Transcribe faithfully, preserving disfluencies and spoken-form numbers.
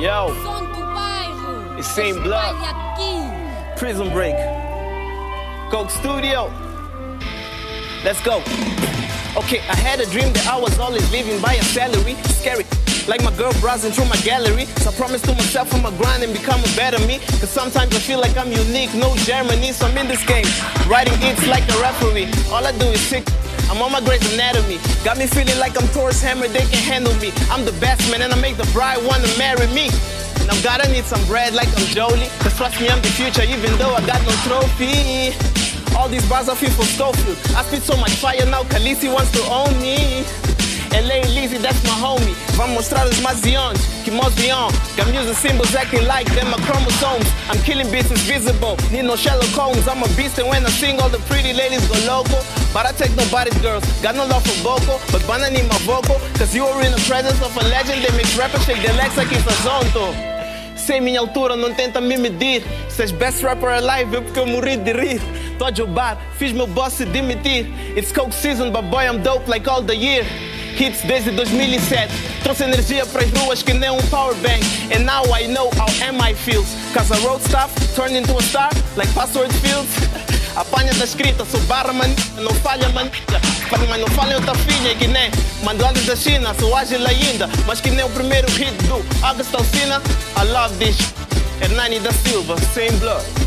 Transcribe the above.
Yo, Som do bairro. it's Same Blood. Espalha aqui. Prison Break. Coke Studio. Let's go. Okay, I had a dream that I was always living by a salary. Scary, like my girl browsing through my gallery. So I promised to myself I'ma grind and become a better me. Cause sometimes I feel like I'm unique, no Germany. So I'm in this game, writing hits like a referee. All I do is sick. I'm on my Grey's Anatomy. Got me feeling like I'm Thor's hammer, they can handle me. I'm the best man and I make the bride wanna marry me. And I'm gotta need some bread like I'm Jolie. Cause trust me, I'm the future even though I got no trophy. All these bars I feel for Schofield. I spit so much fire now, Khaleesi wants to own me. L A Lizzy, that's my homie. Vamos mostrar os mazions que must be on. Got music symbols acting like them my chromosomes. I'm killing beats, it's visible. Need no Sherlock Holmes. I'm a beast and when I sing all the pretty ladies go loco. But I take nobody's girls. Got no love for vocal, but Bana need my vocal. Cause you are in the presence of a legend. They mix rappers, shake their legs like it's a zonto. Sem minha altura, não tenta me medir. Se és best rapper alive, é porque eu morri de rir. Tô a jobar, fiz meu boss se demitir. It's Coke season, but boy I'm dope like all the year. Hits desde dois mil e sete. Trouxe energia pras ruas que nem um power bank. And now I know how M I feels. Cause I wrote stuff, turned into a star, like password fields. Apanha da escrita, sou barra man, não falha man. Mas não falha outra filha que nem mando antes da China, sou ágil ainda. Mas que nem o primeiro hit do August Alsina. I love this. Hernani da Silva, Same Blood.